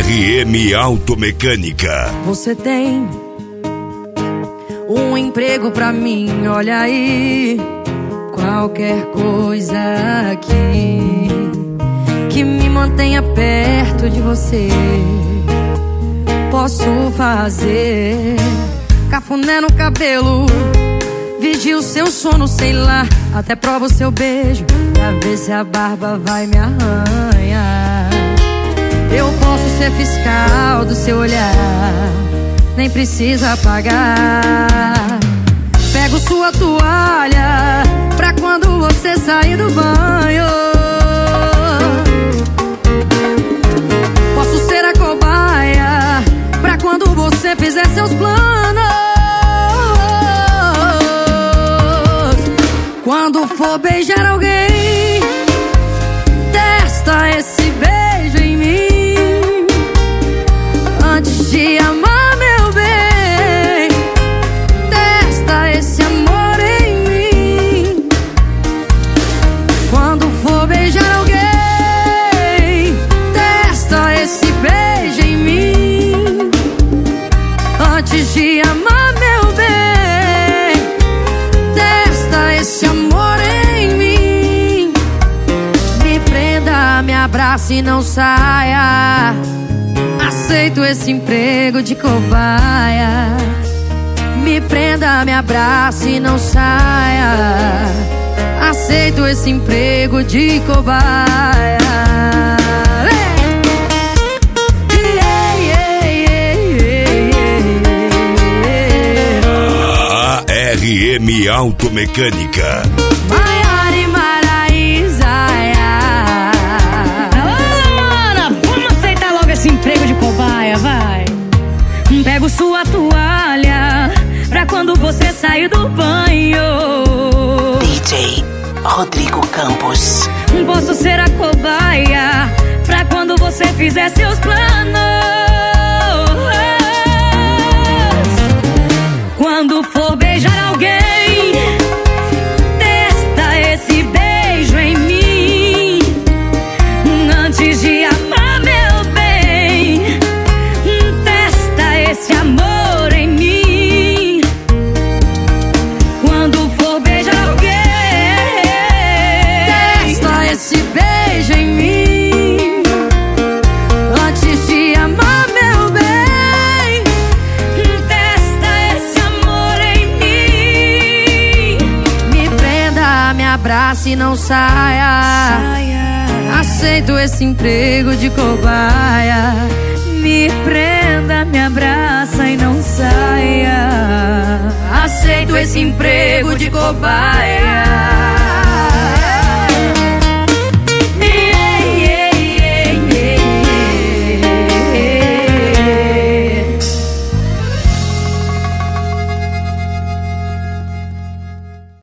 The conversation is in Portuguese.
RM Automecânica. Você tem um emprego pra mim, olha aí. Qualquer coisa aqui que me mantenha perto de você, posso fazer. Cafuné no cabelo, vigio seu sono, sei lá. Até provo seu beijo pra ver se a barba vai me arranhar. Eu posso ser fiscal do seu olhar, nem precisa pagar. Pego sua toalha pra quando você sair do banho. Posso ser a cobaia pra quando você fizer seus planos. Quando for beijar alguém, testa esse beijo em mim. Antes de amar, meu bem, testa esse amor em mim. Quando for beijar alguém, testa esse beijo em mim. Antes de amar, meu bem, testa esse amor em mim. Me prenda, me abrace e não saia. Aceito esse emprego de cobaia. Me prenda, me abrace e não saia. Aceito esse emprego de cobaia. RM Automecânica. Maiara e Maraísa. Ana, vamos aceitar logo esse emprego de cobaia, vai. Pego sua toalha pra quando você sair do banho. DJ Rodrigo Campos. Posso ser a cobaia pra quando você fizer seus planos. Quando for beijar alguém, testa esse beijo em mim. Antes de amar, meu bem, testa esse amor em mim. Quando for beijar alguém, testa esse beijo em mim. Antes de amar, meu bem, testa esse amor em mim. Me prenda, me abrace e não saia. Aceito esse emprego de cobaia. Me prenda, me abraça e não saia. Aceito esse emprego de cobaia.